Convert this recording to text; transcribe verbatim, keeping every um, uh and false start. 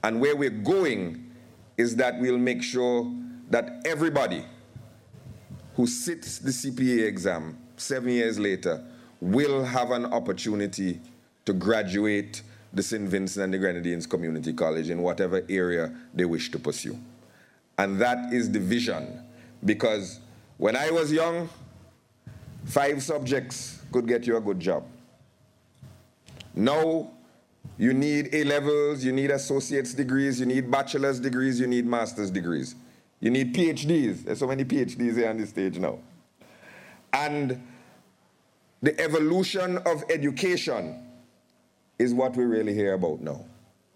And where we're going is that we'll make sure that everybody who sits the C P A exam seven years later will have an opportunity to graduate the Saint Vincent and the Grenadines Community College in whatever area they wish to pursue. And that is the vision, because when I was young, five subjects could get you a good job. Now, you need A-levels, you need associate's degrees, you need bachelor's degrees, you need master's degrees. You need P H Ds. There's so many P H Ds here on the stage now. And the evolution of education is what we really hear about now.